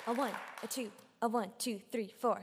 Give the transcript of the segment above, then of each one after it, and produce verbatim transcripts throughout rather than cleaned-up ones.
A one, a two, a one, two, three, four.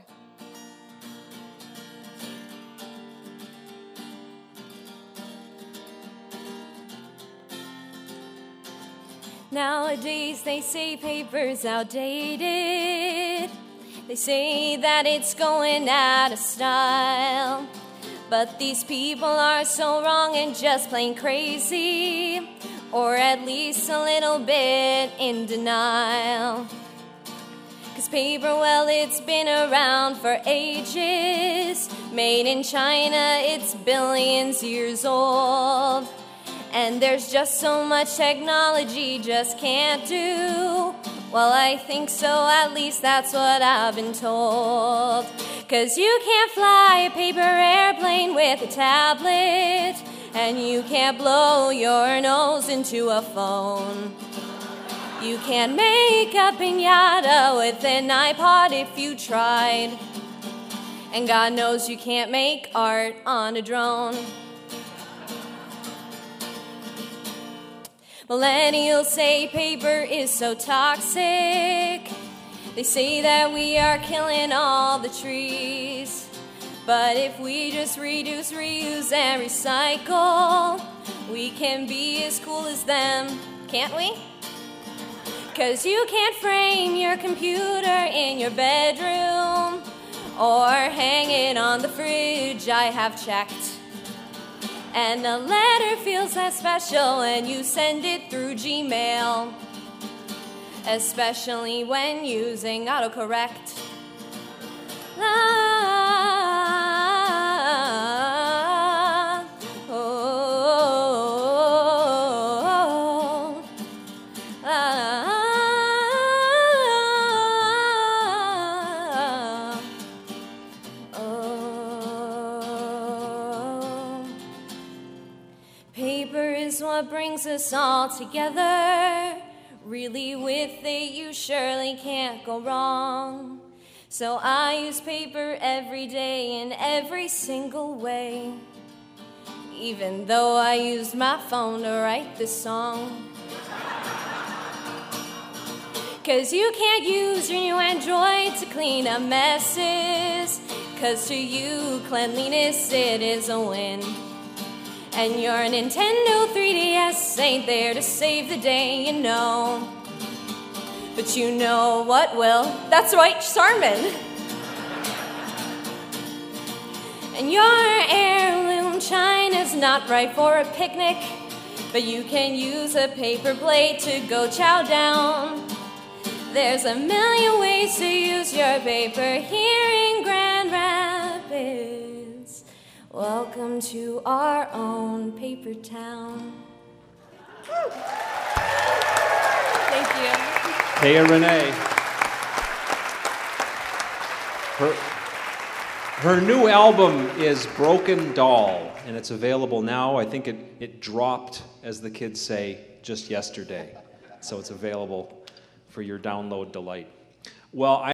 Nowadays they say paper's outdated. They say that it's going out of style. But these people are so wrong and just plain crazy, or at least a little bit in denial. 'Cause paper, well, it's been around for ages. Made in China, it's billions years old. And there's just so much technology just can't do. Well, I think so, at least that's what I've been told. 'Cause you can't fly a paper airplane with a tablet, and you can't blow your nose into a phone. You can't make a piñata with an iPod if you tried. And God knows you can't make art on a drone. Millennials say paper is so toxic. They say that we are killing all the trees. But if we just reduce, reuse, and recycle, we can be as cool as them, can't we? 'Cause you can't frame your computer in your bedroom or hang it on the fridge, I have checked. And a letter feels less special when you send it through Gmail, especially when using autocorrect. Ah, oh, oh, ah, oh. Paper is what brings us all together. Really, with it, you surely can't go wrong. So I use paper every day in every single way, even though I used my phone to write this song. 'Cause you can't use your new Android to clean up messes, 'cause to you, cleanliness, it is a win. And your Nintendo three D S ain't there to save the day, you know. But you know what will? That's right, Charmin. And your heirloom china's not right for a picnic, but you can use a paper plate to go chow down. There's a million ways to use your paper here in Grand Rapids. Welcome to our own paper town. Thank you. Taya Renee. Her, her new album is Broken Doll, and it's available now. I think it, it dropped, as the kids say, just yesterday. So it's available for your download delight. Well, I